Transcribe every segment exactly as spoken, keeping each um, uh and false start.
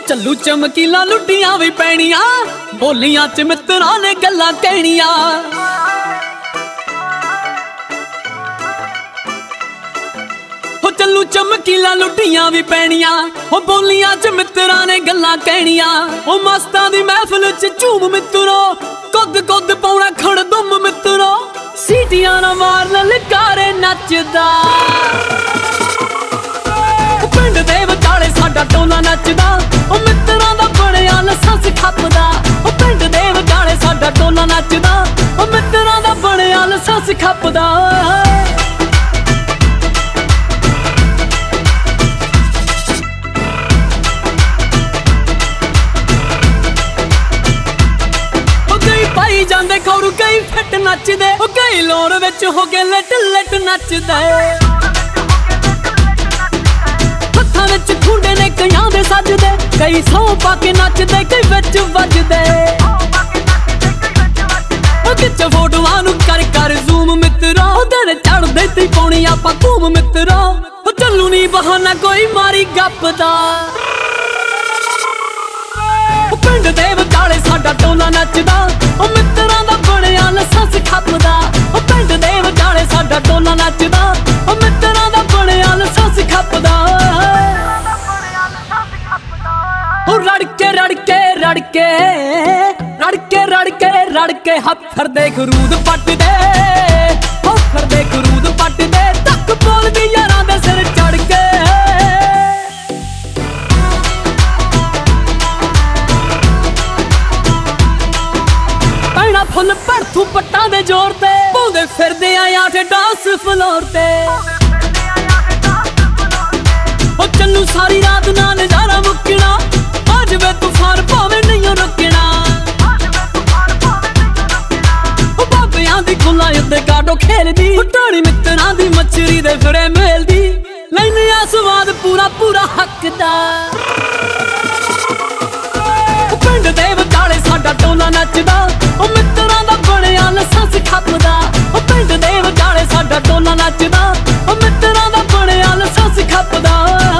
ਚੱਲੂ ਚਮਕੀਲਾ ਲੁੱਡੀਆਂ ਵੀ ਪੈਣੀਆਂ, ਬੋਲੀਆਂ ਚ ਮਿੱਤਰਾਂ ਨੇ ਗੱਲਾਂ ਕਹਿਣੀਆਂ। ਹੋ ਚੱਲੂ ਚਮਕੀਲਾ ਲੁੱਡੀਆਂ ਵੀ ਪੈਣੀਆਂ, ਹੋ ਬੋਲੀਆਂ ਚ ਮਿੱਤਰਾਂ ਨੇ ਗੱਲਾਂ ਕਹਿਣੀਆਂ। ਉਹ ਮਸਤਾਂ ਦੀ ਮਹਿਫਲ ਚ ਝੂਮ ਮਿੱਤਰੋ, ਕੁੱਦ ਕੁੱਦ ਪਾਉਣਾ ਖੜਦੁੰਮ ਮਿੱਤਰੋ। ਸੀਟੀਆਂ ਨਾ ਮਾਰ ਲਲਕਾਰੇ ਨੱਚਦਾ, ਪਿੰਡ ਦੇ ਵਿਚਾਲੇ ਸਾਡਾ ਟੋਲਾ ਨੱਚਦਾ। ਉਹ ਮਿੱਤਰਾਂ ਦਾ ਬਣਿਆ ਲਾਇਸੈਂਸ ਖੱਪਦਾ, ਉਹ ਪਿੰਡ ਦੇ ਵਿਚਾਲੇ ਸਾਡਾ ਟੋਲਾ ਨੱਚਦਾ। ਉਹ ਮਿੱਤਰਾਂ ਦਾ ਬਣਿਆ ਲਾਇਸੈਂਸ ਖੱਪਦਾ। ਪਾਈ ਜਾਂਦੇ ਖੌਰੂ ਕਈ ਫਿੱਟ ਨੱਚਦੇ, ਉਹ ਕਈ ਲੋਰ ਵਿੱਚ ਹੋ ਕੇ ਲਟ ਲਟ ਨੱਚਦੇ। ਹੱਥਾਂ ਵਿੱਚ ਖੁੰਡੇ ਨੇ ਕਈਆਂ ਦੇ ਸੱਜਦੇ, ਕਈ ਸੌ ਪਾ ਕੇ ਨੱਚਦੇ ਕਈ ਵਿੱਚ ਵੱਜਦੇ। ਉਹ ਕਿੱਚ ਫੋਟੋਆਂ ਨੂੰ ਕਰ ਕਰ ਜ਼ੂਮ ਮਿੱਤਰੋ, ਦਿਨ ਚੜ੍ਹਦੇ ਤੀ ਪਾਉਣੀ ਆਪਾਂ ਧੂਮ ਮਿੱਤਰੋ। ਉਹ ਚੱਲੂ ਨੀ ਬਹਾਨਾ ਕੋਈ ਮਾਰੀ ਗੱਪ ਦਾ, ਉਹ ਪਿੰਡ ਦੇ ਵਿਚਾਲੇ ਸਾਡਾ ਟੋਲਾ ਨੱਚਦਾ। ਉਹ ਮਿੱਤਰਾਂ ਦਾ ਬਣਿਆ ਲਾਇਸੈਂਸ ਖੱਪਦਾ, ਉਹ ਪਿੰਡ ਦੇ ਵਿਚਾਲੇ ਸਾਡਾ ਟੋਲਾ ਨੱਚਦਾ। ਉਹ ਮਿੱਤਰਾਂ ਦਾ ਬਣਿਆ ਲਾਇਸੈਂਸ ਖੱਪਦਾ। ਉਹ ਰੜਕੇ ਰੜਕੇ ਰੜਕੇ ਰੜਕੇ ਰੜਕੇ ਰੜਕੇ ਹੱਥਰ ਦੇ ਖਰੂਦ ਪੱਟਦੇ, ਹੱਥਰ ਦੇ ਖਰੂਦ ਪੱਟਦੇ। ਤੱਕ ਬੋਲਦੀ ਯਾਰਾਂ ਦੇ ਸਿਰ ਚੜ ਕੇ, ਫੁੱਲ ਭੜਥੂ ਪੱਟਾਂ ਦੇ ਜ਼ੋਰ ਤੇ, ਪਾਉਂਦੇ ਫਿਰਦੇ ਆ ਆਠ ਡਾਂਸ ਫਲੋਰ ਤੇ। ਉਹ ਚੱਲੂ ਸਾਰੀ ਰਾਤ ਨਾਲ ਨਜ਼ਾਰਾ ਮੁੱਕਣਾ, ਆ ਜਾਵੇ ਤੂਫਾਨ ਭਾਵੇਂ ਨਹੀਂ ਰੁਕਣਾ। ਉਹ ਬਾਬਿਆਂ ਦੀ ਖੁੱਲਾ ਉੱਤੇ ਕਾਟੋ ਖੇਲਦੀ, ਉਹ ਢਾਣੀ ਮਿੱਤਰਾਂ ਦੀ ਮੱਛਰੀ ਦੇ ਫਿਰੇ ਮੇਲਦੀ। ਲੈਨੇ ਆ ਸਵਾਦ ਪੂਰਾ ਪੂਰਾ ਹੱਕ ਦਾ, ਉਹ ਪਿੰਡ ਦੇ ਵਿਚਾਲੇ ਸਾਡਾ ਟੋਲਾ ਨੱਚਦਾ। ਉਹ ਮਿੱਤਰਾਂ ਦਾ ਬਣਿਆ ਲਾਇਸੈਂਸ ਖੱਪਦਾ, ਉਹ ਪਿੰਡ ਦੇ ਵਿਚਾਲੇ ਸਾਡਾ ਟੋਲਾ ਨੱਚਦਾ। ਉਹ ਮਿੱਤਰਾਂ ਦਾ ਬਣਿਆ ਲਾਇਸੈਂਸ ਖੱਪਦਾ।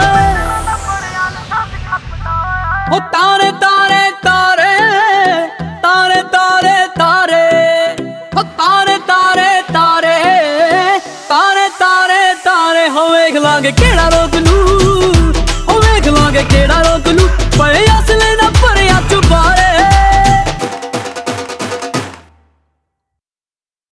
ਉਹ ਤਾਰੇ ਤਾਰੇ ਤਾਰੇ ਤਾਰੇ ਤਾਰੇ ਤਾਰੇ, ਉਹ ਤਾਰੇ ਤਾਰੇ ਤਾਰੇ ਤਾਰੇ ਤਾਰੇ ਤਾਰੇ। ਹੋ ਵੇਖ ਲਾਂਗੇ ਕਿਹੜਾ ਰੋਗ